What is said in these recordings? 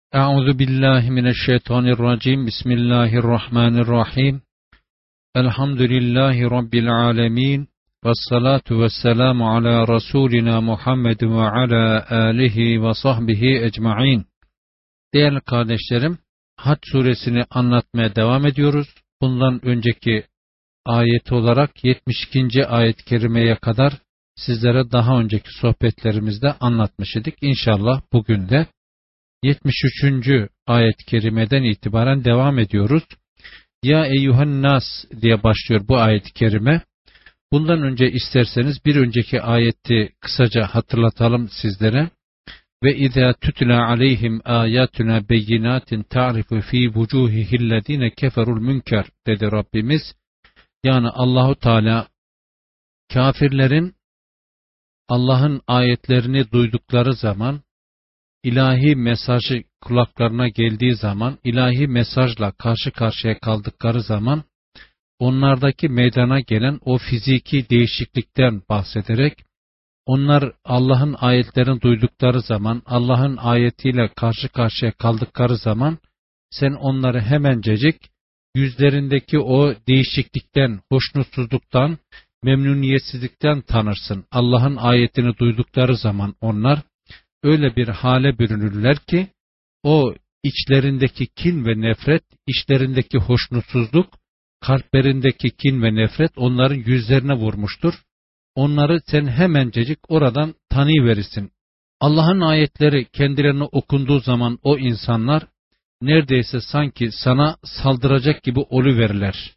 Euzu billahi mineşşeytanirracim. Bismillahirrahmanirrahim. Elhamdülillahi rabbil alamin. Ves salatu vesselamu ala rasulina Muhammed ve ala alihi ve sahbihi ecmaîn. Değerli kardeşlerim, Hac suresini anlatmaya devam ediyoruz. Bundan önceki ayet olarak 72. ayet-i kerimeye kadar sizlere daha önceki sohbetlerimizde anlatmış idik. İnşallah bugün de 73. ayet-i kerimeden itibaren devam ediyoruz. Ya eyyuhen nas diye başlıyor bu ayet-i kerime. Bundan önce isterseniz bir önceki ayeti kısaca hatırlatalım sizlere. Ve izâ tutla aleyhim âyâtuna beyinâtin ta'rifu fî vucûhihillezîne keferul münker dedi Rabbimiz. Yani Allahu Teala kafirlerin Allah'ın ayetlerini duydukları zaman, ilahi mesajı kulaklarına geldiği zaman, ilahi mesajla karşı karşıya kaldıkları zaman, onlardaki meydana gelen o fiziki değişiklikten bahsederek, onlar Allah'ın ayetlerini duydukları zaman, Allah'ın ayetiyle karşı karşıya kaldıkları zaman, sen onları hemencecik yüzlerindeki o değişiklikten, hoşnutsuzluktan, memnuniyetsizlikten tanırsın. Allah'ın ayetini duydukları zaman onlar, öyle bir hale bürünürler ki, o içlerindeki kin ve nefret, içlerindeki hoşnutsuzluk, kalplerindeki kin ve nefret onların yüzlerine vurmuştur. Onları sen hemencecik oradan tanıyıverirsin. Allah'ın ayetleri kendilerine okunduğu zaman o insanlar, neredeyse sanki sana saldıracak gibi oluverirler.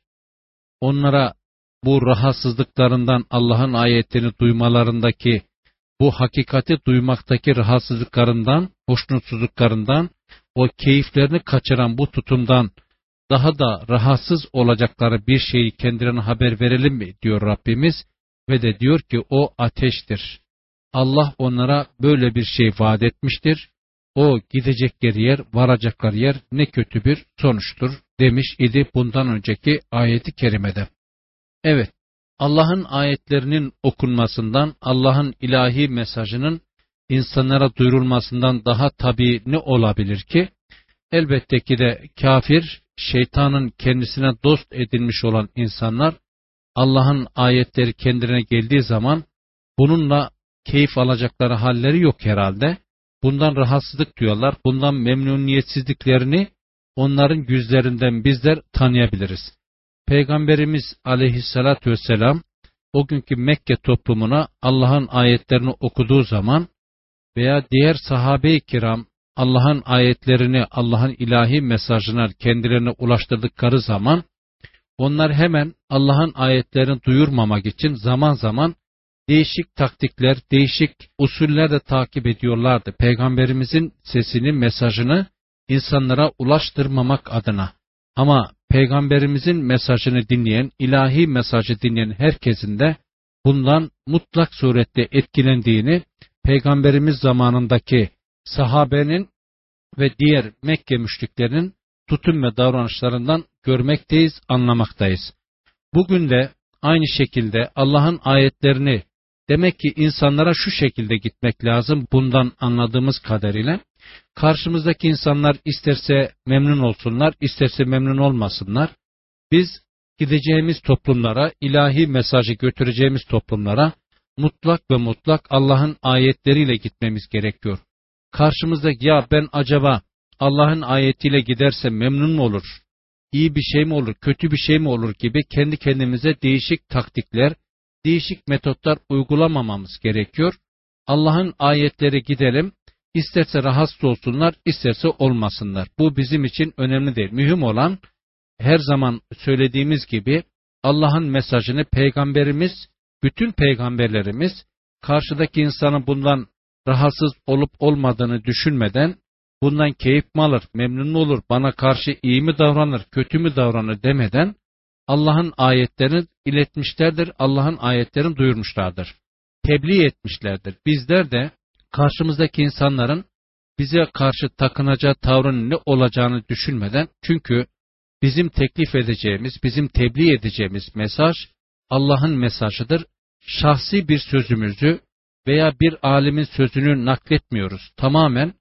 Onlara bu rahatsızlıklarından, Allah'ın ayetini duymalarındaki, bu hakikati duymaktaki rahatsızlıklarından, hoşnutsuzluklarından, o keyiflerini kaçıran bu tutumdan daha da rahatsız olacakları bir şeyi kendilerine haber verelim mi diyor Rabbimiz ve de diyor ki o ateştir. Allah onlara böyle bir şey vaat etmiştir. O gidecekleri yer, varacakları yer ne kötü bir sonuçtur demiş idi bundan önceki ayeti kerimede. Evet. Allah'ın ayetlerinin okunmasından, Allah'ın ilahi mesajının insanlara duyurulmasından daha tabii ne olabilir ki? Elbette ki de kafir, şeytanın kendisine dost edilmiş olan insanlar, Allah'ın ayetleri kendilerine geldiği zaman bununla keyif alacakları halleri yok herhalde. Bundan rahatsızlık duyuyorlar, bundan memnuniyetsizliklerini onların yüzlerinden bizler tanıyabiliriz. Peygamberimiz aleyhissalatü vesselam o günkü Mekke toplumuna Allah'ın ayetlerini okuduğu zaman veya diğer sahabe-i kiram Allah'ın ayetlerini, Allah'ın ilahi mesajını kendilerine ulaştırdıkları zaman onlar hemen Allah'ın ayetlerini duyurmamak için zaman zaman değişik taktikler, değişik usuller de takip ediyorlardı. Peygamberimizin sesini, mesajını insanlara ulaştırmamak adına. Ama Peygamberimizin mesajını dinleyen, ilahi mesajı dinleyen herkesin de bundan mutlak surette etkilendiğini Peygamberimiz zamanındaki sahabenin ve diğer Mekke müşriklerinin tutum ve davranışlarından görmekteyiz, anlamaktayız. Bugün de aynı şekilde Allah'ın ayetlerini demek ki insanlara şu şekilde gitmek lazım bundan anladığımız kadarıyla. Karşımızdaki insanlar isterse memnun olsunlar, isterse memnun olmasınlar. Biz gideceğimiz toplumlara, ilahi mesajı götüreceğimiz toplumlara mutlak ve mutlak Allah'ın ayetleriyle gitmemiz gerekiyor. Karşımızdaki ya ben acaba Allah'ın ayetiyle gidersem memnun mu olur, iyi bir şey mi olur, kötü bir şey mi olur gibi kendi kendimize değişik taktikler, değişik metotlar uygulamamamız gerekiyor. Allah'ın ayetleri gidelim. İsterse rahatsız olsunlar, isterse olmasınlar. Bu bizim için önemli değil. Mühim olan her zaman söylediğimiz gibi Allah'ın mesajını Peygamberimiz, bütün peygamberlerimiz karşıdaki insanın bundan rahatsız olup olmadığını düşünmeden bundan keyif mi alır, memnun mu olur, bana karşı iyi mi davranır, kötü mü davranır demeden Allah'ın ayetlerini iletmişlerdir, Allah'ın ayetlerini duyurmuşlardır. Tebliğ etmişlerdir. Bizler de karşımızdaki insanların bize karşı takınacağı tavrın ne olacağını düşünmeden, çünkü bizim teklif edeceğimiz, bizim tebliğ edeceğimiz mesaj Allah'ın mesajıdır. Şahsi bir sözümüzü veya bir alimin sözünü nakletmiyoruz. Tamamen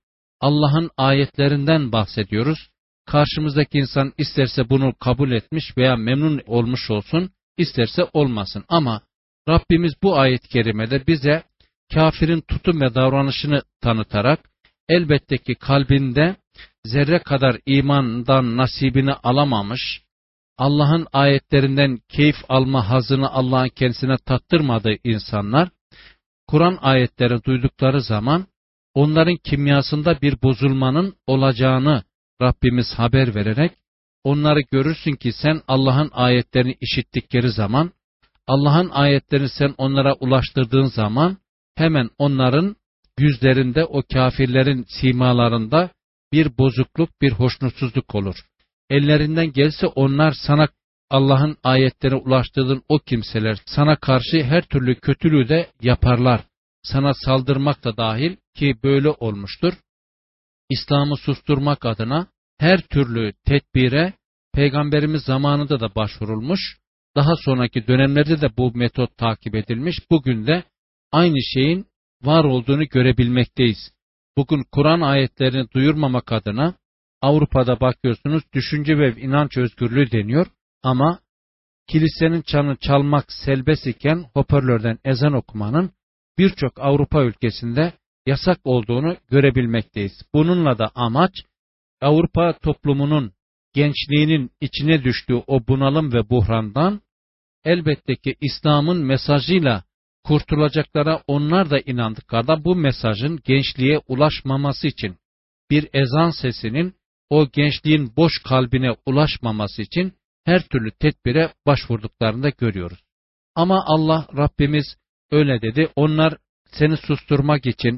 Allah'ın ayetlerinden bahsediyoruz. Karşımızdaki insan isterse bunu kabul etmiş veya memnun olmuş olsun, isterse olmasın. Ama Rabbimiz bu ayet-i kerimede bize kafirin tutum ve davranışını tanıtarak, elbette ki kalbinde zerre kadar imandan nasibini alamamış, Allah'ın ayetlerinden keyif alma hazını Allah'ın kendisine tattırmadığı insanlar, Kur'an ayetleri duydukları zaman onların kimyasında bir bozulmanın olacağını Rabbimiz haber vererek, onları görürsün ki sen Allah'ın ayetlerini işittikleri zaman, Allah'ın ayetlerini sen onlara ulaştırdığın zaman, hemen onların yüzlerinde, o kafirlerin simalarında bir bozukluk, bir hoşnutsuzluk olur. Ellerinden gelse onlar sana Allah'ın ayetlerine ulaştırdığın o kimseler sana karşı her türlü kötülüğü de yaparlar. Sana saldırmak da dahil ki böyle olmuştur. İslam'ı susturmak adına her türlü tedbire Peygamberimiz zamanında da başvurulmuş. Daha sonraki dönemlerde de bu metot takip edilmiş. Bugün de aynı şeyin var olduğunu görebilmekteyiz. Bugün Kur'an ayetlerini duyurmamak adına Avrupa'da bakıyorsunuz düşünce ve inanç özgürlüğü deniyor ama kilisenin çanını çalmak serbest iken hoparlörden ezan okumanın birçok Avrupa ülkesinde yasak olduğunu görebilmekteyiz. Bununla da amaç Avrupa toplumunun gençliğinin içine düştüğü o bunalım ve buhrandan elbette ki İslam'ın mesajıyla kurtulacaklara onlar da inandıklarında bu mesajın gençliğe ulaşmaması için bir ezan sesinin o gençliğin boş kalbine ulaşmaması için her türlü tedbire başvurduklarını da görüyoruz. Ama Allah Rabbimiz öyle dedi. Onlar seni susturmak için,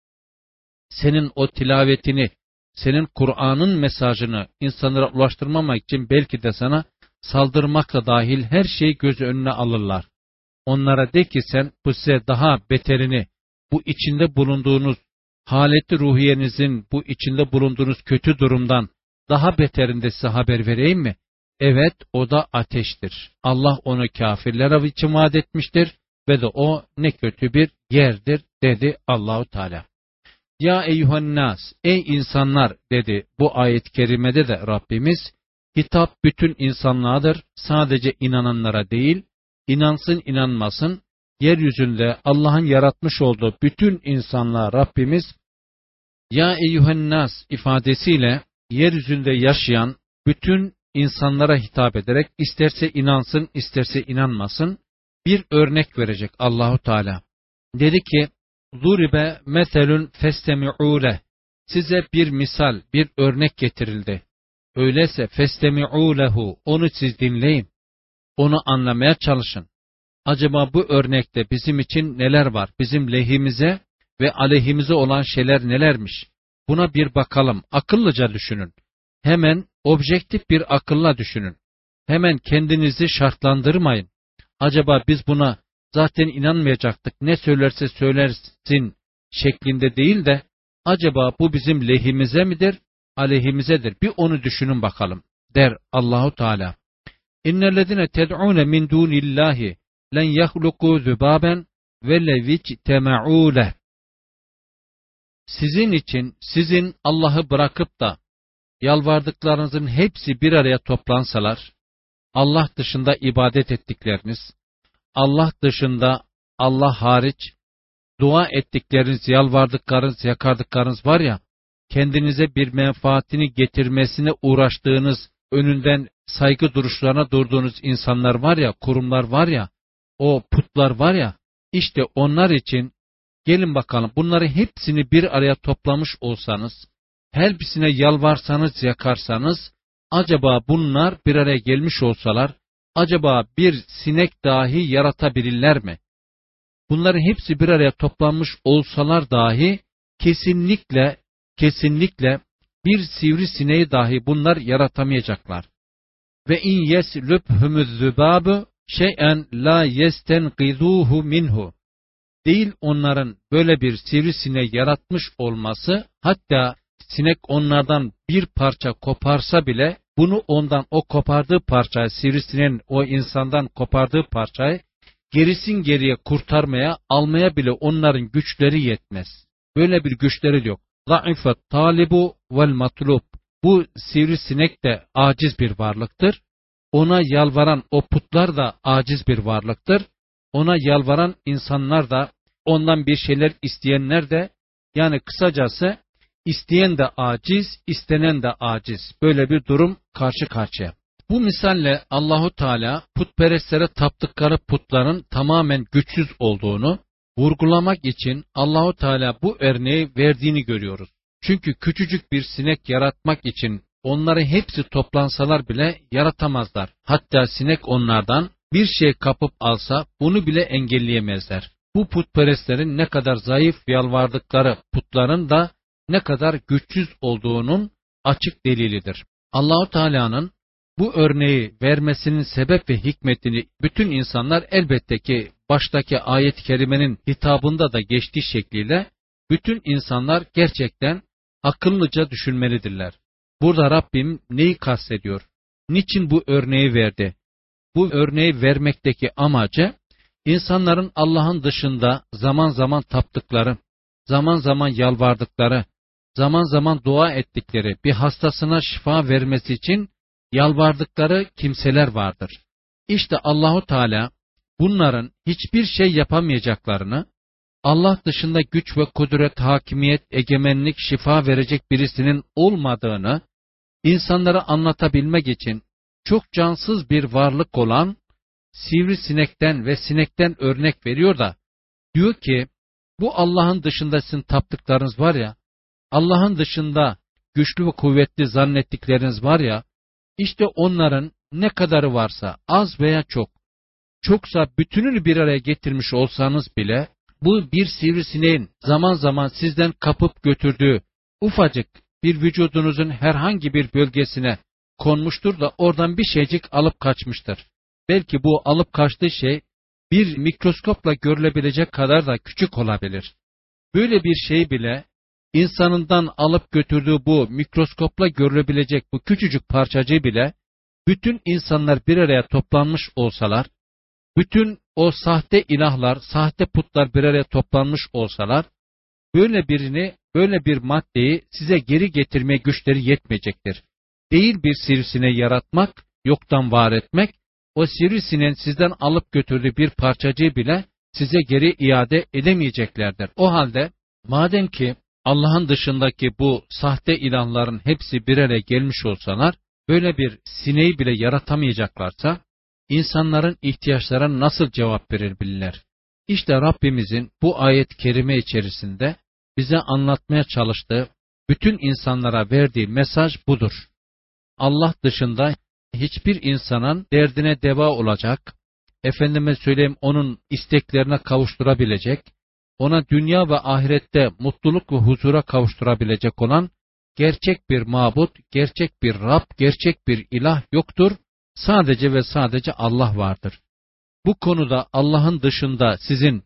senin o tilavetini, senin Kur'an'ın mesajını insanlara ulaştırmamak için belki de sana saldırmakla dahil her şeyi göz önüne alırlar. Onlara de ki sen bu size daha beterini, bu içinde bulunduğunuz haleti ruhiyenizin, bu içinde bulunduğunuz kötü durumdan daha beterinde size haber vereyim mi? Evet, o da ateştir. Allah onu kafirlere için vaat etmiştir ve de o ne kötü bir yerdir dedi Allahu Teala. Ya eyyuhannas, ey insanlar dedi bu ayet-i kerimede de Rabbimiz, hitap bütün insanlığa, sadece inananlara değil, inansın inanmasın, yeryüzünde Allah'ın yaratmış olduğu bütün insanlığa Rabbimiz, ya eyyuhannas ifadesiyle yeryüzünde yaşayan bütün insanlara hitap ederek isterse inansın isterse inanmasın bir örnek verecek Allahu Teala. Dedi ki Zuribe meselun festemi'u leh. Size bir misal, bir örnek getirildi. Öyleyse festemi'u lehu. Onu siz dinleyin. Onu anlamaya çalışın. Acaba bu örnekte bizim için neler var? Bizim lehimize ve aleyhimize olan şeyler nelermiş? Buna bir bakalım. Akıllıca düşünün. Hemen objektif bir akılla düşünün. Hemen kendinizi şartlandırmayın. Acaba biz buna zaten inanmayacaktık, ne söylerse söylersin şeklinde değil de acaba bu bizim lehimize midir, aleyhimizedir? Bir onu düşünün bakalım der Allahu Teala. İnnellezine ted'un min dunillahi len yahluku zubaben ve levictema'u leh. Sizin için sizin Allah'ı bırakıp da yalvardıklarınızın hepsi bir araya toplansalar, Allah dışında ibadet ettikleriniz, Allah dışında, Allah hariç, dua ettikleriniz, yalvardıklarınız, yakardıklarınız var ya, kendinize bir menfaatini getirmesine uğraştığınız, önünden saygı duruşlarına durduğunuz insanlar var ya, kurumlar var ya, o putlar var ya, işte onlar için gelin bakalım bunları hepsini bir araya toplamış olsanız, her birisine yalvarsanız, yakarsanız, acaba bunlar bir araya gelmiş olsalar, acaba bir sinek dahi yaratabilirler mi? Bunların hepsi bir araya toplanmış olsalar dahi kesinlikle bir sivrisineği dahi bunlar yaratamayacaklar. Ve in yeslubhumuz zubabu şey'en la yestenqizuhu minhu. Değil onların böyle bir sivrisineği yaratmış olması, hatta sinek onlardan bir parça koparsa bile bunu ondan o kopardığı parçayı, sivrisineğin o insandan kopardığı parçayı gerisin geriye kurtarmaya, almaya bile onların güçleri yetmez. Böyle bir güçleri yok. zayıfet talibu vel matlub. Bu sivrisinek de aciz bir varlıktır. Ona yalvaran o putlar da aciz bir varlıktır. Ona yalvaran insanlar da, ondan bir şeyler isteyenler de, yani kısacası isteyen de aciz, istenen de aciz. Böyle bir durum karşı karşıya. Bu misalle Allahu Teala putperestlere taptıkları putların tamamen güçsüz olduğunu vurgulamak için Allahu Teala bu örneği verdiğini görüyoruz. Çünkü küçücük bir sinek yaratmak için onları hepsi toplansalar bile yaratamazlar. Hatta sinek onlardan bir şey kapıp alsa bunu bile engelleyemezler. Bu putperestlerin ne kadar zayıf yalvardıkları putların da ne kadar güçsüz olduğunun açık delilidir. Allahu Teala'nın bu örneği vermesinin sebep ve hikmetini bütün insanlar elbette ki baştaki ayet-i kerimenin hitabında da geçtiği şekliyle bütün insanlar gerçekten akıllıca düşünmelidirler. Burada Rabbim neyi kastediyor? Niçin bu örneği verdi? Bu örneği vermekteki amacı insanların Allah'ın dışında zaman zaman taptıkları, zaman zaman yalvardıkları, zaman zaman dua ettikleri bir hastasına şifa vermesi için yalvardıkları kimseler vardır. İşte Allahu Teala bunların hiçbir şey yapamayacaklarını, Allah dışında güç ve kudret, hakimiyet, egemenlik, şifa verecek birisinin olmadığını insanlara anlatabilmek için çok cansız bir varlık olan sivrisinekten ve sinekten örnek veriyor da diyor ki bu Allah'ın dışında sizin taptıklarınız var ya, Allah'ın dışında güçlü ve kuvvetli zannettikleriniz var ya, işte onların ne kadarı varsa az veya çok, çoksa bütününü bir araya getirmiş olsanız bile bu bir sivrisineğin zaman zaman sizden kapıp götürdüğü ufacık bir vücudunuzun herhangi bir bölgesine konmuştur da oradan bir şeycik alıp kaçmıştır. Belki bu alıp kaçtığı şey bir mikroskopla görülebilecek kadar da küçük olabilir. Böyle bir şey bile insanından alıp götürdüğü bu mikroskopla görülebilecek bu küçücük parçacığı bile bütün insanlar bir araya toplanmış olsalar, bütün o sahte ilahlar, sahte putlar bir araya toplanmış olsalar, böyle birini, böyle bir maddeyi size geri getirmeye güçleri yetmeyecektir. Değil bir sivrisine yaratmak, yoktan var etmek, o sivrisineğin sizden alıp götürdüğü bir parçacığı bile size geri iade edemeyeceklerdir. O halde madem ki Allah'ın dışındaki bu sahte ilahların hepsi bir araya gelmiş olsalar, böyle bir sineği bile yaratamayacaklarsa, insanların ihtiyaçlarına nasıl cevap verebilirler? İşte Rabbimizin bu ayet-i kerime içerisinde bize anlatmaya çalıştığı, bütün insanlara verdiği mesaj budur. Allah dışında hiçbir insanın derdine deva olacak, efendime söyleyeyim onun isteklerine kavuşturabilecek, ona dünya ve ahirette mutluluk ve huzura kavuşturabilecek olan gerçek bir mabut, gerçek bir Rab, gerçek bir ilah yoktur. Sadece ve sadece Allah vardır. Bu konuda Allah'ın dışında sizin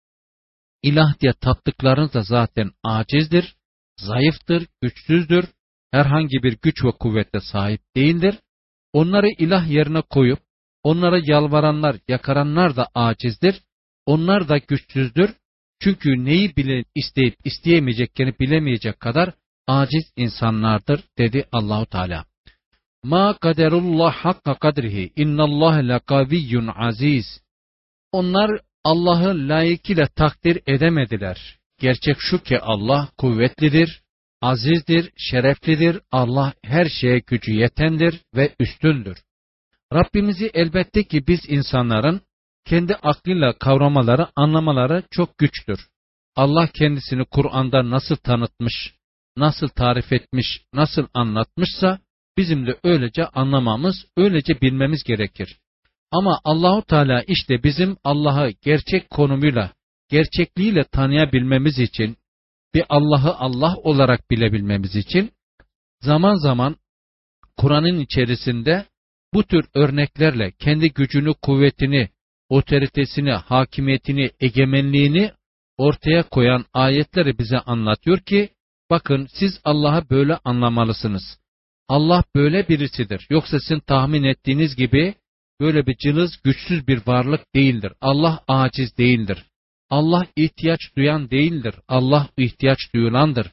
ilah diye taptıklarınız da zaten acizdir, zayıftır, güçsüzdür, herhangi bir güç ve kuvvete sahip değildir. Onları ilah yerine koyup, onlara yalvaranlar, yakaranlar da acizdir, onlar da güçsüzdür. Çünkü neyi bile isteyip isteyemeyeceklerini bilemeyecek kadar aciz insanlardır dedi Allahu Teala. Ma kaderullah hakka kadrihi innallah lekaviyyun aziz. Onlar Allah'ı layıkıyla takdir edemediler. Gerçek şu ki Allah kuvvetlidir, azizdir, şereflidir. Allah her şeye gücü yetendir ve üstündür. Rabbimizi elbette ki biz insanların kendi aklıyla kavramaları, anlamaları çok güçtür. Allah kendisini Kur'an'da nasıl tanıtmış, nasıl tarif etmiş, nasıl anlatmışsa bizim de öylece anlamamız, öylece bilmemiz gerekir. Ama Allahu Teala işte bizim Allah'ı gerçek konumuyla, gerçekliğiyle tanıyabilmemiz için, bir Allah'ı Allah olarak bilebilmemiz için zaman zaman Kur'an'ın içerisinde bu tür örneklerle kendi gücünü, kuvvetini, otoritesini, hakimiyetini, egemenliğini ortaya koyan ayetleri bize anlatıyor ki, bakın siz Allah'ı böyle anlamalısınız. Allah böyle birisidir. Yoksa sizin tahmin ettiğiniz gibi böyle bir cılız, güçsüz bir varlık değildir. Allah aciz değildir. Allah ihtiyaç duyan değildir. Allah ihtiyaç duyulandır.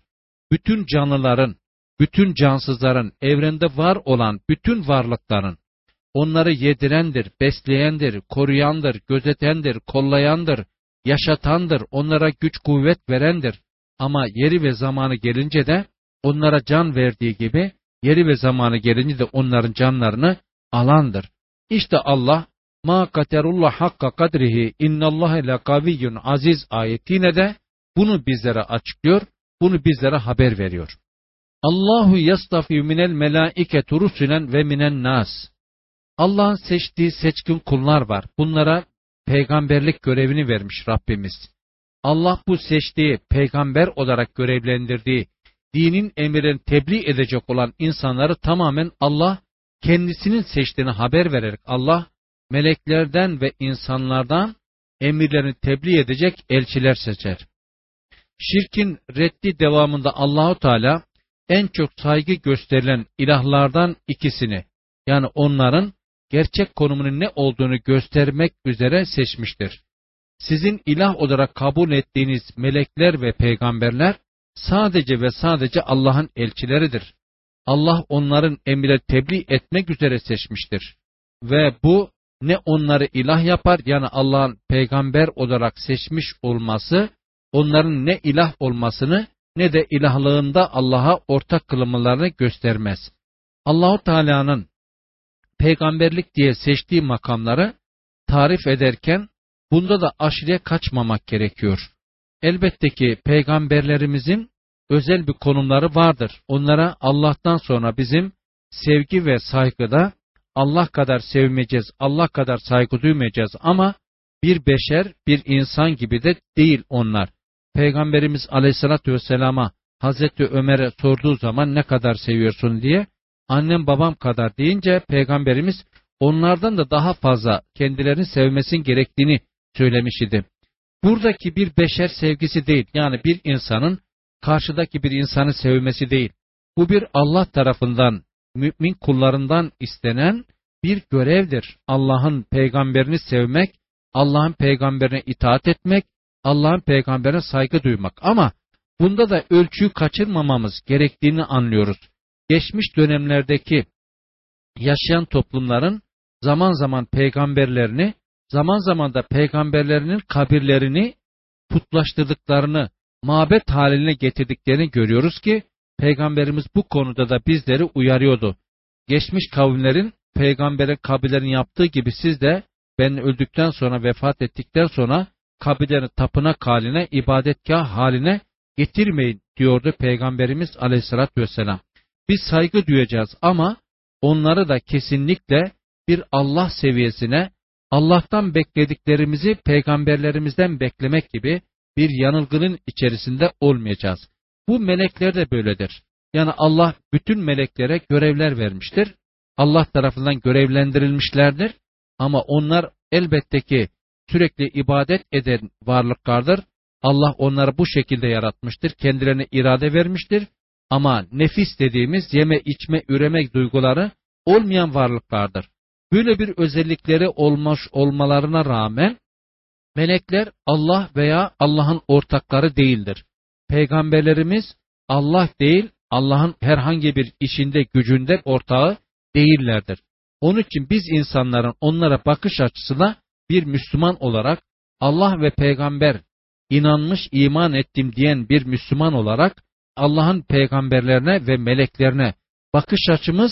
bütün canlıların, bütün cansızların, evrende var olan bütün varlıkların, onları yedirendir, besleyendir, koruyandır, gözetendir, kollayandır, yaşatandır, onlara güç kuvvet verendir. Ama yeri ve zamanı gelince de onlara can verdiği gibi, yeri ve zamanı gelince de onların canlarını alandır. İşte Allah, ma kaderullah hakka kadrihi innallâhe lekaviyyun aziz ayetiyle de bunu bizlere açıklıyor, bunu bizlere haber veriyor. Allahu yastafi minel melaiketu rusulen ve minen nas. Allah'ın seçtiği seçkin kullar var. Bunlara peygamberlik görevini vermiş Rabbimiz. Allah bu seçtiği, peygamber olarak görevlendirdiği, dinin emirlerini tebliğ edecek olan insanları tamamen Allah kendisinin seçtiğini haber vererek Allah meleklerden ve insanlardan emirlerini tebliğ edecek elçiler seçer. Şirkin reddi devamında Allahu Teala en çok saygı gösterilen ilahlardan ikisini, yani onların gerçek konumunun ne olduğunu göstermek üzere seçmiştir. Sizin ilah olarak kabul ettiğiniz melekler ve peygamberler sadece ve sadece Allah'ın elçileridir. Allah onların emri tebliğ etmek üzere seçmiştir. Ve bu ne onları ilah yapar, yani Allah'ın peygamber olarak seçmiş olması, onların ne ilah olmasını ne de ilahlığında Allah'a ortak kılınmalarını göstermez. Allah-u Teala'nın peygamberlik diye seçtiği makamları tarif ederken bunda da aşırıya kaçmamak gerekiyor. Elbette ki peygamberlerimizin özel bir konumları vardır. Onlara Allah'tan sonra bizim sevgi ve saygıda Allah kadar sevmeyeceğiz, Allah kadar saygı duymayacağız ama bir beşer, bir insan gibi de değil onlar. Peygamberimiz Aleyhisselatü Vesselam'a Hazreti Ömer'e sorduğu zaman ne kadar seviyorsun diye, annem babam kadar deyince Peygamberimiz onlardan da daha fazla kendilerini sevmesinin gerektiğini söylemiş idi. Buradaki bir beşer sevgisi değil, yani bir insanın karşıdaki bir insanı sevmesi değil. Bu bir Allah tarafından, mümin kullarından istenen bir görevdir. Allah'ın peygamberini sevmek, Allah'ın peygamberine itaat etmek, Allah'ın peygamberine saygı duymak. Ama bunda da ölçüyü kaçırmamamız gerektiğini anlıyoruz. Geçmiş dönemlerdeki yaşayan toplumların zaman zaman peygamberlerini, zaman zaman da peygamberlerinin kabirlerini putlaştırdıklarını, mabet haline getirdiklerini görüyoruz ki Peygamberimiz bu konuda da bizleri uyarıyordu. Geçmiş kavimlerin peygamberin kabirlerini yaptığı gibi siz de ben öldükten sonra, vefat ettikten sonra kabirlerini tapınak haline, ibadetgah haline getirmeyin diyordu Peygamberimiz Aleyhisselatü Vesselam. Biz saygı duyacağız ama onları da kesinlikle bir Allah seviyesine, Allah'tan beklediklerimizi peygamberlerimizden beklemek gibi bir yanılgının içerisinde olmayacağız. Bu melekler de böyledir. Yani Allah bütün meleklere görevler vermiştir. Allah tarafından görevlendirilmişlerdir. Ama onlar elbette ki sürekli ibadet eden varlıklardır. Allah onları bu şekilde yaratmıştır. Kendilerine irade vermiştir. Ama nefis dediğimiz yeme, içme, üreme duyguları olmayan varlıklardır. Böyle bir özellikleri olmuş olmalarına rağmen melekler Allah veya Allah'ın ortakları değildir. Peygamberlerimiz Allah değil, Allah'ın herhangi bir işinde, gücünde ortağı değillerdir. Onun için biz insanların onlara bakış açısına bir Müslüman olarak Allah ve peygamber inanmış, iman ettim diyen bir Müslüman olarak Allah'ın peygamberlerine ve meleklerine bakış açımız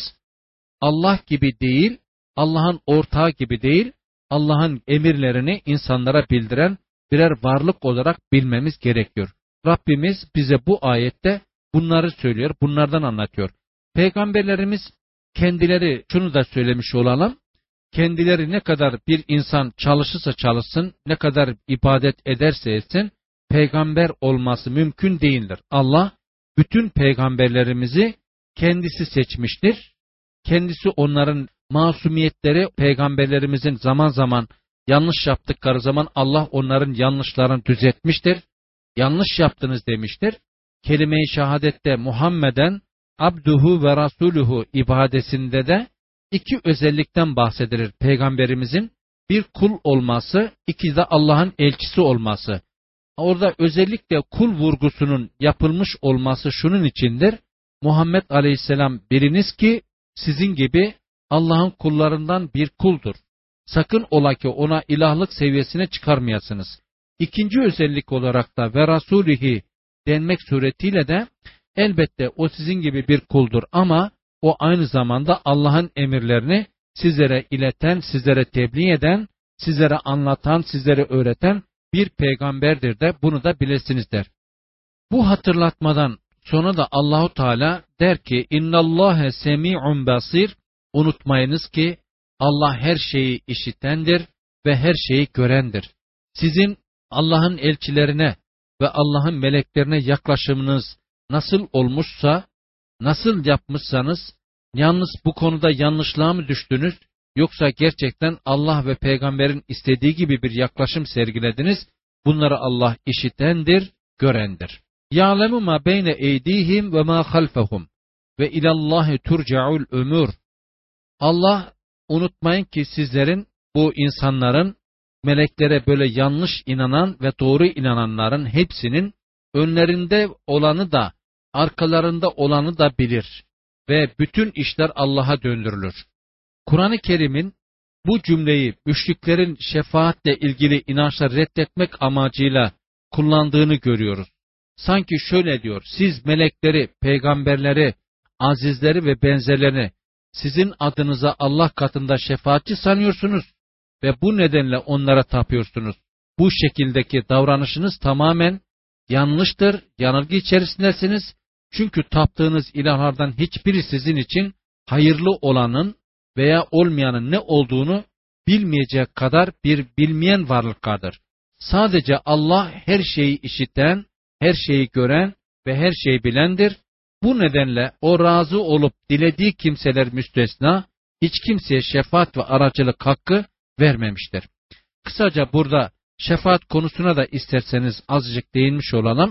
Allah gibi değil, Allah'ın ortağı gibi değil, Allah'ın emirlerini insanlara bildiren birer varlık olarak bilmemiz gerekiyor. Rabbimiz bize bu ayette bunları söylüyor, bunlardan anlatıyor. Peygamberlerimiz kendileri, şunu da söylemiş olalım, kendileri ne kadar bir insan çalışırsa çalışsın, ne kadar ibadet ederse etsin, peygamber olması mümkün değildir. Allah bütün peygamberlerimizi kendisi seçmiştir. Kendisi onların masumiyetleri, peygamberlerimizin zaman zaman yanlış yaptıkları zaman Allah onların yanlışlarını düzeltmiştir. Yanlış yaptınız demiştir. Kelime-i şehadette Muhammeden abduhu ve rasuluhu ibadesinde de iki özellikten bahsedilir. Peygamberimizin bir kul olması, iki de Allah'ın elçisi olması. orada özellikle kul vurgusunun yapılmış olması şunun içindir. Muhammed Aleyhisselam biriniz ki sizin gibi Allah'ın kullarından bir kuldur. Sakın ola ki ona ilahlık seviyesine çıkarmayasınız. İkinci özellik olarak da ve rasulihi denmek suretiyle de elbette o sizin gibi bir kuldur ama o aynı zamanda Allah'ın emirlerini sizlere ileten, sizlere tebliğ eden, sizlere anlatan, sizlere öğreten bir peygamberdir de bunu da bilesiniz der. Bu hatırlatmadan sonra da Allahu Teala der ki İnnallâhe semî'un basîr. Unutmayınız ki Allah her şeyi işitendir ve her şeyi görendir. Sizin Allah'ın elçilerine ve Allah'ın meleklerine yaklaşımınız nasıl olmuşsa, nasıl yapmışsanız, yalnız bu konuda yanlışlığa mı düştünüz, yoksa gerçekten Allah ve peygamberin istediği gibi bir yaklaşım sergilediniz, bunları Allah işitendir, görendir. يَعْلَمُ مَا بَيْنَ اَيْد۪يهِمْ وَمَا خَلْفَهُمْ وَاِلَى اللّٰهِ تُرْجَعُ الْاُمُورِ. Allah, unutmayın ki sizlerin, bu insanların, meleklere böyle yanlış inanan ve doğru inananların hepsinin önlerinde olanı da, arkalarında olanı da bilir ve bütün işler Allah'a döndürülür. Kur'an-ı Kerim'in bu cümleyi müşriklerin şefaatle ilgili inançları reddetmek amacıyla kullandığını görüyoruz. Sanki şöyle diyor, siz melekleri, peygamberleri, azizleri ve benzerlerini sizin adınıza Allah katında şefaatçi sanıyorsunuz ve bu nedenle onlara tapıyorsunuz. Bu şekildeki davranışınız tamamen yanlıştır, yanılgı içerisindesiniz. Çünkü taptığınız ilahlardan hiçbiri sizin için hayırlı olanın veya olmayanın ne olduğunu bilmeyecek kadar bir bilmeyen varlıklardır. Sadece Allah her şeyi işiten, her şeyi gören ve her şeyi bilendir. Bu nedenle o razı olup dilediği kimseler müstesna, hiç kimseye şefaat ve aracılık hakkı vermemiştir. Kısaca burada şefaat konusuna da isterseniz azıcık değinmiş olalım.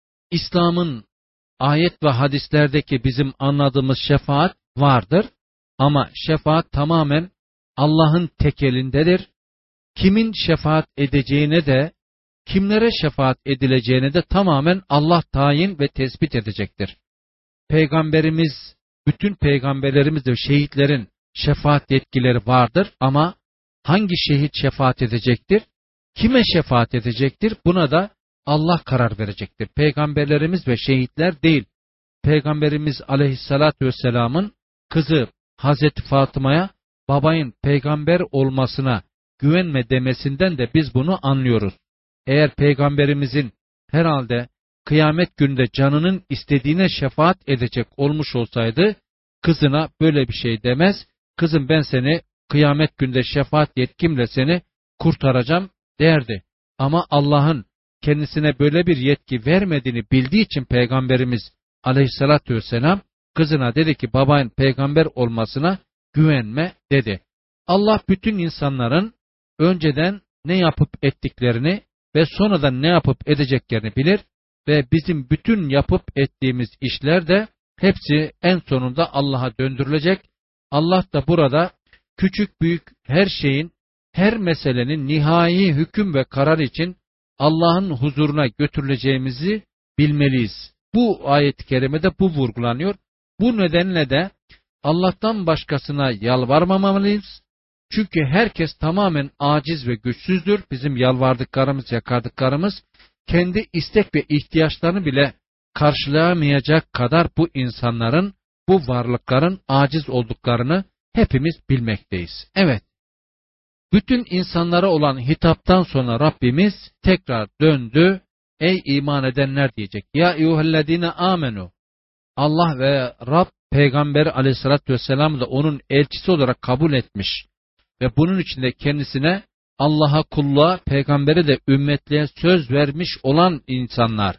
İslam'ın ayet ve hadislerdeki bizim anladığımız şefaat vardır ama şefaat tamamen Allah'ın tekelindedir. Kimin şefaat edeceğine de, kimlere şefaat edileceğine de tamamen Allah tayin ve tespit edecektir. Peygamberimiz, bütün peygamberlerimiz de şehitlerin şefaat yetkileri vardır ama hangi şehit şefaat edecektir? Kime şefaat edecektir? Buna da Allah karar verecektir. Peygamberlerimiz ve şehitler değil. Peygamberimiz Aleyhisselatü Vesselam'ın kızı Hazreti Fatıma'ya babayın peygamber olmasına güvenme demesinden de biz bunu anlıyoruz. Eğer peygamberimizin herhalde kıyamet günde canının istediğine şefaat edecek olmuş olsaydı kızına böyle bir şey demez. Kızım ben seni kıyamet günde şefaat yetkimle seni kurtaracağım derdi. Ama Allah'ın kendisine böyle bir yetki vermediğini bildiği için Peygamberimiz Aleyhisselatü Vesselam kızına dedi ki babanın peygamber olmasına güvenme dedi. Allah bütün insanların önceden ne yapıp ettiklerini ve sonradan ne yapıp edeceklerini bilir ve bizim bütün yapıp ettiğimiz işler de hepsi en sonunda Allah'a döndürülecek. Allah da burada küçük büyük her şeyin, her meselenin nihai hüküm ve karar için Allah'ın huzuruna götürüleceğimizi bilmeliyiz. Bu ayet-i kerimede bu vurgulanıyor. Bu nedenle de Allah'tan başkasına yalvarmamalıyız. Çünkü herkes tamamen aciz ve güçsüzdür. Bizim yalvardıklarımız, yakardıklarımız kendi istek ve ihtiyaçlarını bile karşılayamayacak kadar bu insanların, bu varlıkların aciz olduklarını hepimiz bilmekteyiz. Evet, bütün insanlara olan hitaptan sonra Rabbimiz tekrar döndü. Ey iman edenler diyecek. Ya eyyühellezine amenu. Allah ve Rab Peygamberi Aleyhisselatü Vesselam da onun elçisi olarak kabul etmiş. Ve bunun için de kendisine Allah'a kulluğa, peygambere de ümmetliğe söz vermiş olan insanlar.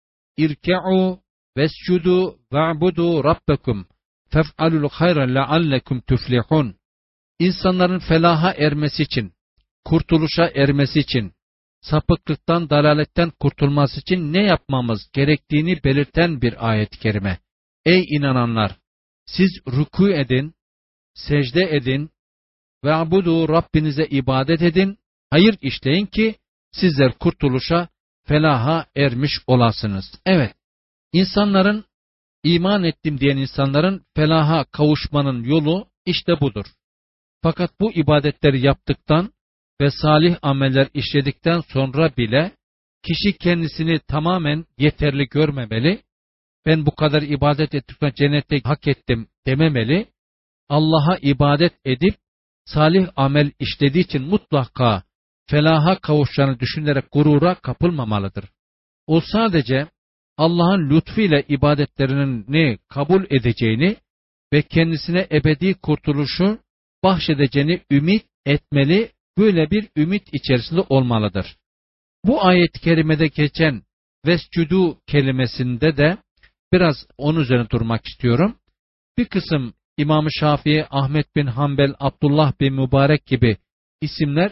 İrke'u vescudu ve'budu rabbekum fef'alul hayra leallekum tuflihun. İnsanların felaha ermesi için, kurtuluşa ermesi için, sapıklıktan, dalaletten kurtulması için ne yapmamız gerektiğini belirten bir ayet-i kerime. Ey inananlar! Siz rükû edin, secde edin, ve'budu Rabbinize ibadet edin, hayır işleyin ki sizler kurtuluşa felaha ermiş olasınız. Evet, insanların, iman ettim diyen insanların felaha kavuşmanın yolu işte budur. Fakat bu ibadetleri yaptıktan ve salih ameller işledikten sonra bile kişi kendisini tamamen yeterli görmemeli, ben bu kadar ibadet ettikten cennette hak ettim dememeli, Allah'a ibadet edip salih amel işlediği için mutlaka felaha kavuşacağını düşünerek gurura kapılmamalıdır. O sadece Allah'ın lütfuyla ibadetlerini kabul edeceğini ve kendisine ebedi kurtuluşu bahşedeceğini ümit etmeli, böyle bir ümit içerisinde olmalıdır. Bu ayet-i kerimede geçen vescudu kelimesinde de biraz onun üzerine durmak istiyorum. Bir kısım İmam-ı Şafii, Ahmet bin Hanbel, Abdullah bin Mübarek gibi isimler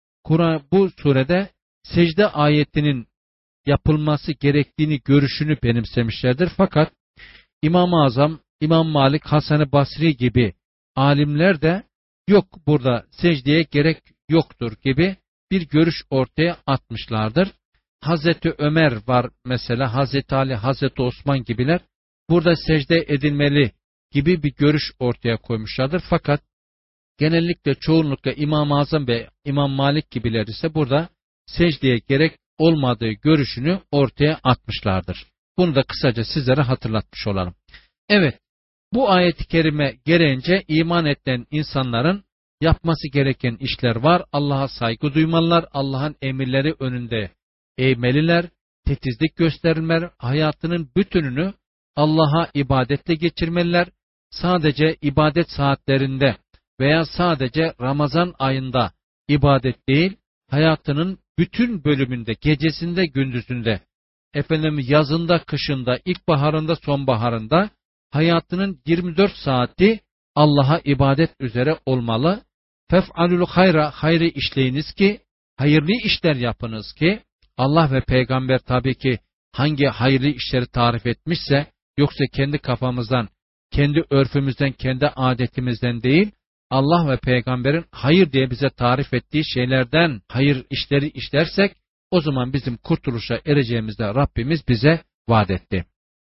bu surede secde ayetinin yapılması gerektiğini görüşünü benimsemişlerdir. Fakat İmam-ı Azam, İmam Malik, Hasan-ı Basri gibi alimler de yok, burada secdeye gerek yoktur gibi bir görüş ortaya atmışlardır. Hazreti Ömer var mesela, Hazreti Ali, Hazreti Osman gibiler burada secde edilmeli gibi bir görüş ortaya koymuşlardır. Fakat genellikle çoğunlukla İmam-ı Azam ve İmam Malik gibiler ise burada secdeye gerek olmadığı görüşünü ortaya atmışlardır. Bunu da kısaca sizlere hatırlatmış olalım. Evet, bu ayet-i kerime gereğince iman eden insanların yapması gereken işler var. Allah'a saygı duymalılar, Allah'ın emirleri önünde eğmeliler, titizlik göstermeliler, hayatının bütününü Allah'a ibadetle geçirmeliler. Sadece ibadet saatlerinde veya sadece Ramazan ayında ibadet değil, hayatının bütün bölümünde, gecesinde, gündüzünde, yazında, kışında, ilkbaharında, sonbaharında hayatının 24 saati Allah'a ibadet üzere olmalı. Fef'alul hayra, hayrı işleyiniz ki, hayırlı işler yapınız ki, Allah ve peygamber tabii ki hangi hayırlı işleri tarif etmişse, yoksa kendi kafamızdan, kendi örfümüzden, kendi adetimizden değil, Allah ve peygamberin hayır diye bize tarif ettiği şeylerden hayır işleri işlersek, o zaman bizim kurtuluşa ereceğimizde Rabbimiz bize vaat etti.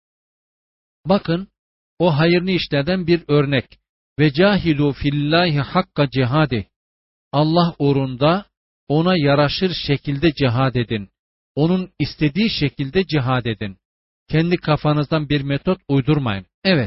Bakın, o hayırlı işlerden bir örnek. Ve cahidu fillahi hakka cihadi. Allah uğrunda ona yaraşır şekilde cihad edin. Onun istediği şekilde cihad edin. Kendi kafanızdan bir metot uydurmayın. Evet,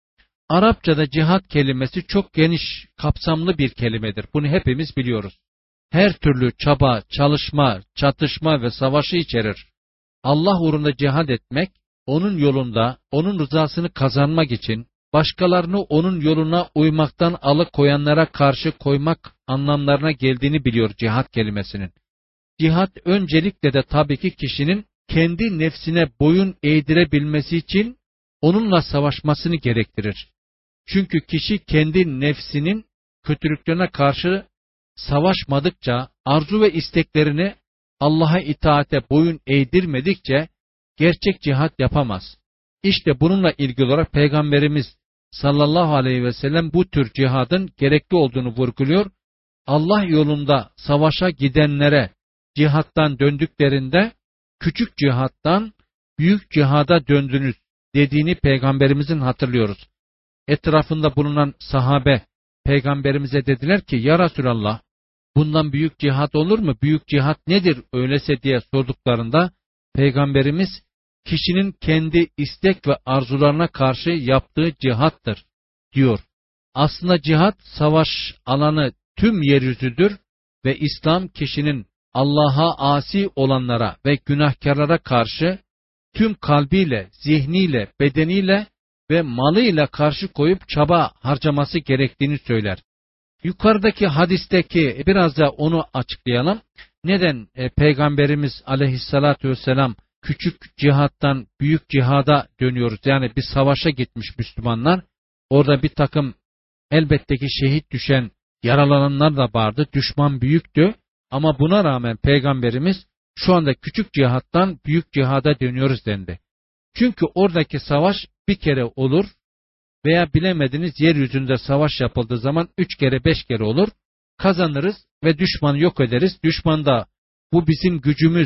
Arapçada cihad kelimesi çok geniş, kapsamlı bir kelimedir. Bunu hepimiz biliyoruz. Her türlü çaba, çalışma, çatışma ve savaşı içerir. Allah uğrunda cihad etmek, onun yolunda, onun rızasını kazanmak için, başkalarını onun yoluna uymaktan alıkoyanlara karşı koymak anlamlarına geldiğini biliyor cihad kelimesinin. Cihad öncelikle de tabii ki kişinin kendi nefsine boyun eğdirebilmesi için onunla savaşmasını gerektirir. Çünkü kişi kendi nefsinin kötülüklerine karşı savaşmadıkça, arzu ve isteklerini Allah'a itaate boyun eğdirmedikçe gerçek cihat yapamaz. İşte bununla ilgili olarak Peygamberimiz sallallahu aleyhi ve sellem bu tür cihadın gerekli olduğunu vurguluyor. Allah yolunda savaşa gidenlere cihattan döndüklerinde küçük cihattan büyük cihada döndünüz dediğini Peygamberimizin hatırlıyoruz. Etrafında bulunan sahabe Peygamberimize dediler ki, ya Resulallah, bundan büyük cihat olur mu? Büyük cihat nedir öyleyse diye sorduklarında Peygamberimiz, kişinin kendi istek ve arzularına karşı yaptığı cihattır diyor. Aslında cihat, savaş alanı tüm yeryüzüdür ve İslam kişinin Allah'a asi olanlara ve günahkarlara karşı tüm kalbiyle, zihniyle, bedeniyle ve malıyla karşı koyup çaba harcaması gerektiğini söyler. Yukarıdaki hadisteki biraz da onu açıklayalım. Neden Peygamberimiz aleyhissalatü vesselam küçük cihattan büyük cihada dönüyoruz? Yani bir savaşa gitmiş Müslümanlar. Orada bir takım elbette ki şehit düşen, yaralananlar da vardı. Düşman büyüktü. Ama buna rağmen Peygamberimiz şu anda küçük cihattan büyük cihada dönüyoruz dendi. Çünkü oradaki savaş bir kere olur veya bilemediniz yeryüzünde savaş yapıldığı zaman 3 kere 5 kere olur. Kazanırız ve düşmanı yok ederiz. Düşman da bu bizim gücümüz,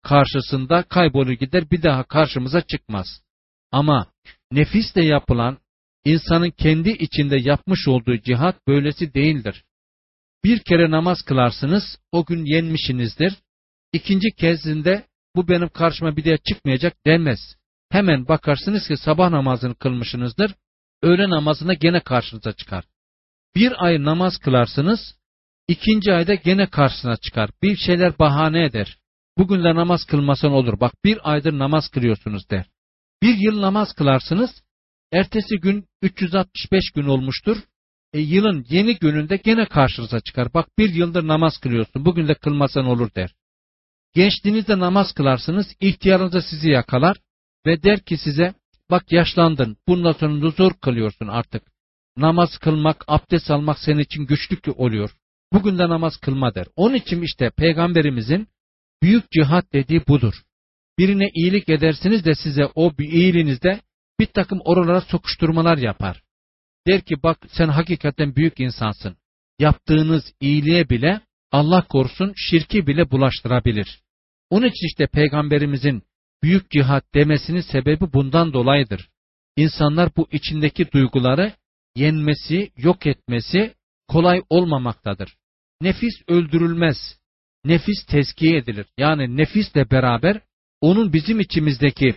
karşısında kaybolur gider, bir daha karşımıza çıkmaz. Ama nefisle yapılan, insanın kendi içinde yapmış olduğu cihat böylesi değildir. Bir kere namaz kılarsınız, o gün yenmişsinizdir. İkinci kezinde bu benim karşıma bir daha çıkmayacak denmez. Hemen bakarsınız ki sabah namazını kılmışsınızdır, öğle namazına gene karşınıza çıkar. Bir ay namaz kılarsınız, ikinci ayda gene karşısına çıkar. Bir şeyler bahane eder. Bugün de namaz kılmasan olur, bak bir aydır namaz kılıyorsunuz der. Bir yıl namaz kılarsınız, ertesi gün 365 gün olmuştur. Yılın yeni gününde gene karşınıza çıkar. Bak bir yıldır namaz kılıyorsun, bugün de kılmasan olur der. Gençliğinizde namaz kılarsınız, ihtiyarınızda sizi yakalar ve der ki size, bak yaşlandın, bundan sonra zor kılıyorsun artık. Namaz kılmak, abdest almak senin için güçlük oluyor. Bugün de namaz kılma der. Onun için işte Peygamberimizin büyük cihat dediği budur. Birine iyilik edersiniz de size o iyiliğinizde bir takım oralara sokuşturmalar yapar. Der ki bak sen hakikaten büyük insansın. Yaptığınız iyiliğe bile Allah korusun şirki bile bulaştırabilir. Onun için işte Peygamberimizin büyük cihat demesinin sebebi bundan dolayıdır. İnsanlar bu içindeki duyguları yenmesi, yok etmesi kolay olmamaktadır. Nefis öldürülmez. Nefis tezkiye edilir. Yani nefisle beraber onun bizim içimizdeki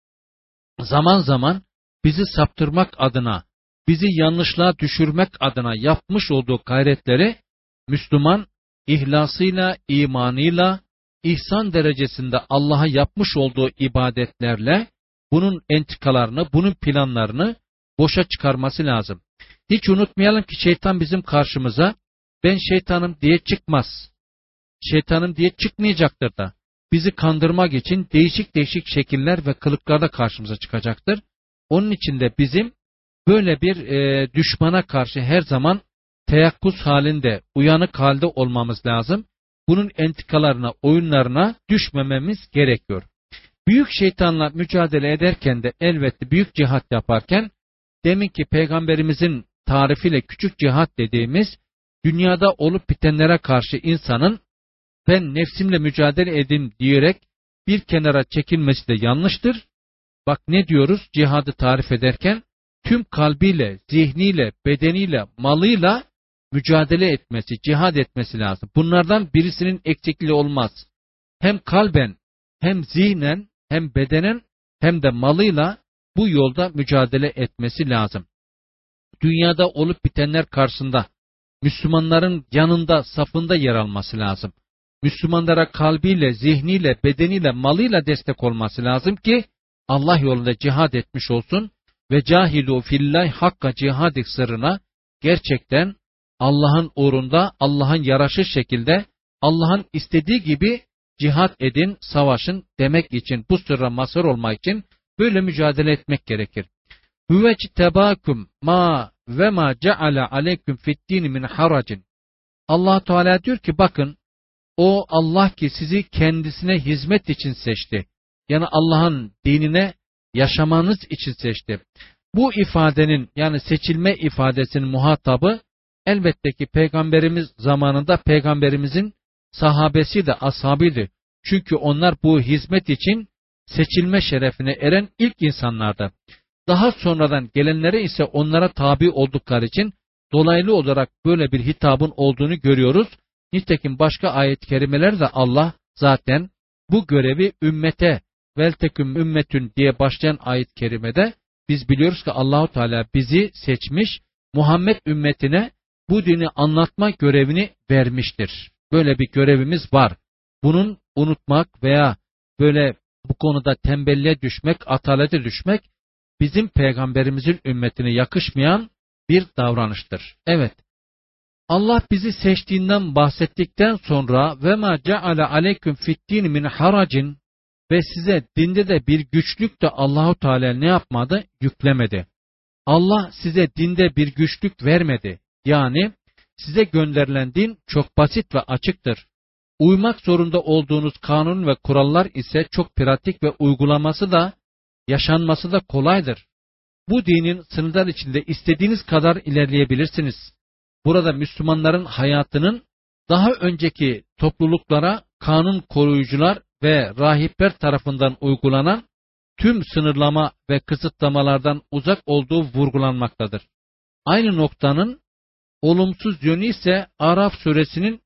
zaman zaman bizi saptırmak adına, bizi yanlışlığa düşürmek adına yapmış olduğu gayretleri Müslüman ihlasıyla, imanıyla, ihsan derecesinde Allah'a yapmış olduğu ibadetlerle bunun entikalarını, bunun planlarını boşa çıkarması lazım. Hiç unutmayalım ki şeytan bizim karşımıza ben şeytanım diye çıkmaz. Şeytanım diye çıkmayacaktır da. Bizi kandırmak için değişik değişik şekiller ve kılıklarda karşımıza çıkacaktır. Onun için de bizim böyle bir düşmana karşı her zaman teyakkuz halinde, uyanık halde olmamız lazım. Bunun entikalarına, oyunlarına düşmememiz gerekiyor. Büyük şeytanla mücadele ederken de elbette büyük cihat yaparken deminki Peygamberimizin tarifiyle küçük cihat dediğimiz dünyada olup bitenlere karşı insanın ben nefsimle mücadele edeyim diyerek bir kenara çekilmesi de yanlıştır. Bak ne diyoruz cihadı tarif ederken? Tüm kalbiyle, zihniyle, bedeniyle, malıyla mücadele etmesi, cihad etmesi lazım. Bunlardan birisinin eksikliği olmaz. Hem kalben, hem zihnen, hem bedenen, hem de malıyla bu yolda mücadele etmesi lazım. Dünyada olup bitenler karşısında Müslümanların yanında, safında yer alması lazım. Müslümanlara kalbiyle, zihniyle, bedeniyle, malıyla destek olması lazım ki Allah yolunda cihad etmiş olsun ve cahidu fillahi hakka cihadik sırrına gerçekten Allah'ın uğrunda, Allah'ın yaraşır şekilde, Allah'ın istediği gibi cihad edin, savaşın demek için, bu sırra mazhar olmak için böyle mücadele etmek gerekir. Hüvectebâkum ma ve ma ceale aleyküm fiddîni min haracin. Allah Teala diyor ki bakın, o Allah ki sizi kendisine hizmet için seçti. Yani Allah'ın dinine yaşamanız için seçti. Bu ifadenin yani seçilme ifadesinin muhatabı elbette ki Peygamberimiz zamanında Peygamberimizin sahabesi de ashabıydı. Çünkü onlar bu hizmet için seçilme şerefine eren ilk insanlardı. Daha sonradan gelenlere ise onlara tabi oldukları için dolaylı olarak böyle bir hitabın olduğunu görüyoruz. Nitekim başka ayet-i kerimelerde Allah zaten bu görevi ümmete velteküm ümmetün diye başlayan ayet-i kerimede biz biliyoruz ki Allahu Teala bizi seçmiş, Muhammed ümmetine bu dini anlatma görevini vermiştir. Böyle bir görevimiz var. Bunun unutmak veya böyle bu konuda tembelliğe düşmek, atalete düşmek bizim peygamberimizin ümmetine yakışmayan bir davranıştır. Evet. Allah bizi seçtiğinden bahsettikten sonra ve ma ceale aleyküm fiddin min haracin ve size dinde de bir güçlük de Allahu Teala ne yapmadı? Yüklemedi. Allah size dinde bir güçlük vermedi. Yani size gönderilen din çok basit ve açıktır. Uymak zorunda olduğunuz kanun ve kurallar ise çok pratik ve uygulaması da yaşanması da kolaydır. Bu dinin sınırlar içinde istediğiniz kadar ilerleyebilirsiniz. Burada Müslümanların hayatının daha önceki topluluklara kanun koruyucular ve rahipler tarafından uygulanan tüm sınırlama ve kısıtlamalardan uzak olduğu vurgulanmaktadır. Aynı noktanın olumsuz yönü ise Araf suresinin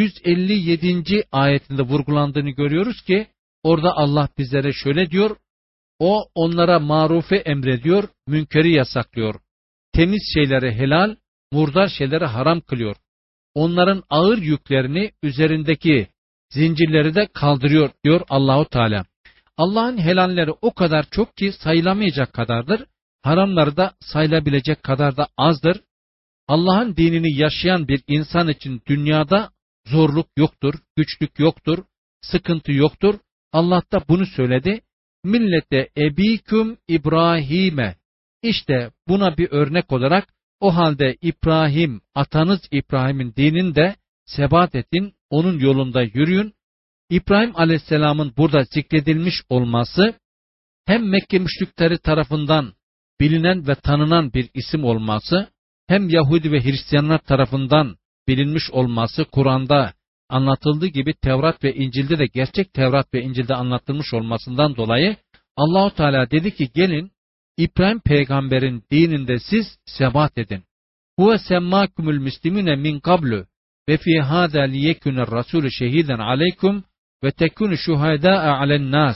157. ayetinde vurgulandığını görüyoruz ki orada Allah bizlere şöyle diyor: O onlara marufe emrediyor, münkeri yasaklıyor. Temiz şeyleri helal, murdar şeyleri haram kılıyor. Onların ağır yüklerini, üzerindeki zincirleri de kaldırıyor diyor Allahu Teala. Allah'ın helalleri o kadar çok ki sayılamayacak kadardır. Haramları da sayılabilecek kadar da azdır. Allah'ın dinini yaşayan bir insan için dünyada zorluk yoktur, güçlük yoktur, sıkıntı yoktur. Allah da bunu söyledi. Millete ebiküm İbrahim'e. İşte buna bir örnek olarak o halde İbrahim, atanız İbrahim'in dininde sebat edin, onun yolunda yürüyün. İbrahim Aleyhisselam'ın burada zikredilmiş olması hem Mekke müşrikleri tarafından bilinen ve tanınan bir isim olması, hem Yahudi ve Hristiyanlar tarafından bilinmiş olması, Kur'an'da anlatıldığı gibi Tevrat ve İncil'de de gerçek Tevrat ve İncil'de anlatılmış olmasından dolayı Allahu Teala dedi ki gelin İbrahim peygamberin dininde siz sebat edin. Huve semmâkumul müslimine min kablu ve fî hâzâ liyekûner rasûlü şehîden aleykum ve tekûnü şuhedâ'a alennâs.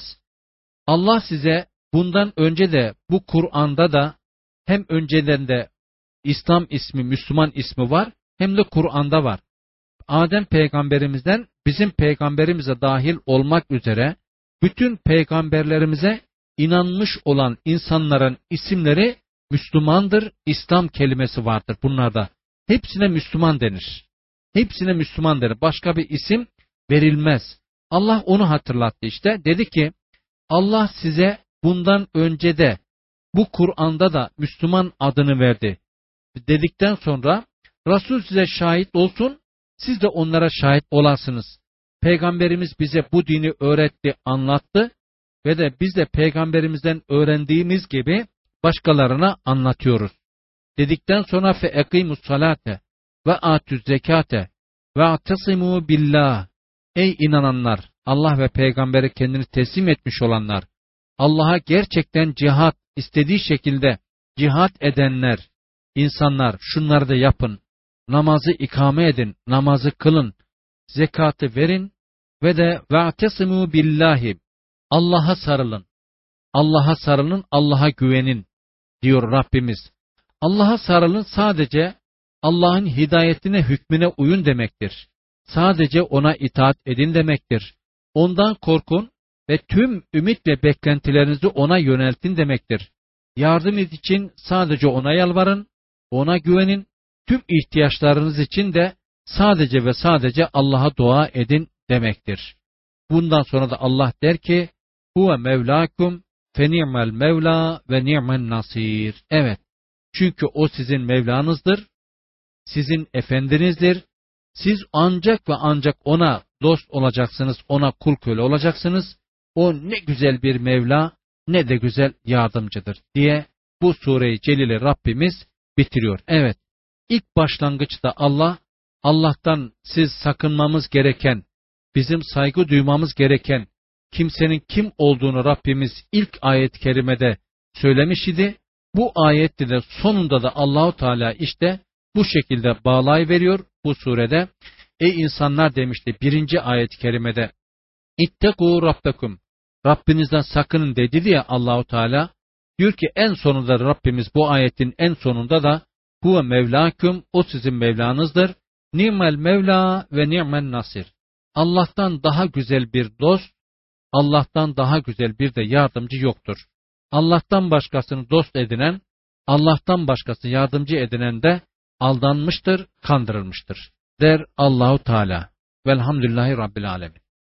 Allah size bundan önce de bu Kur'an'da da hem önceden de İslam ismi, Müslüman ismi var, hem de Kur'an'da var. Adem peygamberimizden bizim peygamberimize dahil olmak üzere bütün peygamberlerimize inanmış olan insanların isimleri Müslümandır, İslam kelimesi vardır bunlarda. Hepsine Müslüman denir. Hepsine Müslüman denir. Başka bir isim verilmez. Allah onu hatırlattı işte. Dedi ki Allah size bundan önce de bu Kur'an'da da Müslüman adını verdi. Dedikten sonra Resul size şahit olsun, siz de onlara şahit olasınız. Peygamberimiz bize bu dini öğretti, anlattı ve de biz de peygamberimizden öğrendiğimiz gibi başkalarına anlatıyoruz. Dedikten sonra fe ekimus salate ve atüz zekate ve atasimu billah. Ey inananlar, Allah ve peygamberi kendini teslim etmiş olanlar, Allah'a gerçekten cihat, istediği şekilde cihat edenler, insanlar şunları da yapın. Namazı ikame edin, namazı kılın, zekatı verin ve de ve'tesimu billahi. Allah'a sarılın. Allah'a sarılın, Allah'a güvenin diyor Rabbimiz. Allah'a sarılın sadece Allah'ın hidayetine, hükmüne uyun demektir. Sadece ona itaat edin demektir. Ondan korkun ve tüm ümit ve beklentilerinizi ona yöneltin demektir. Yardım için sadece ona yalvarın, ona güvenin. Tüm ihtiyaçlarınız için de sadece ve sadece Allah'a dua edin demektir. Bundan sonra da Allah der ki huve mevlakum fe ni'mel mevla ve ni'men nasir. Evet. Çünkü o sizin Mevlanızdır, sizin efendinizdir. Siz ancak ve ancak ona dost olacaksınız, ona kul köle olacaksınız. O ne güzel bir Mevla, ne de güzel yardımcıdır diye bu sure-i celile Rabbimiz bitiriyor. Evet. İlk başlangıçta Allah'tan siz sakınmamız gereken, bizim saygı duymamız gereken kimsenin kim olduğunu Rabbimiz ilk ayet-i kerimede söylemiş idi. Bu ayette de sonunda da Allahu Teala işte bu şekilde bağlayıveriyor bu surede. Ey insanlar demişti 1. ayet-i kerimede. İttekû rabbekum. Rabbinizden sakının dedi diye Allahu Teala diyor ki en sonunda Rabbimiz bu ayetin en sonunda da huve mevlâküm, o sizin Mevlanızdır. Ni'mel mevla ve ni'men nasir. Allah'tan daha güzel bir dost, Allah'tan daha güzel bir de yardımcı yoktur. Allah'tan başkasını dost edinen, Allah'tan başkası yardımcı edinen de aldanmıştır, kandırılmıştır der Allahu Teala. Velhamdülillahi Rabbil Alemin.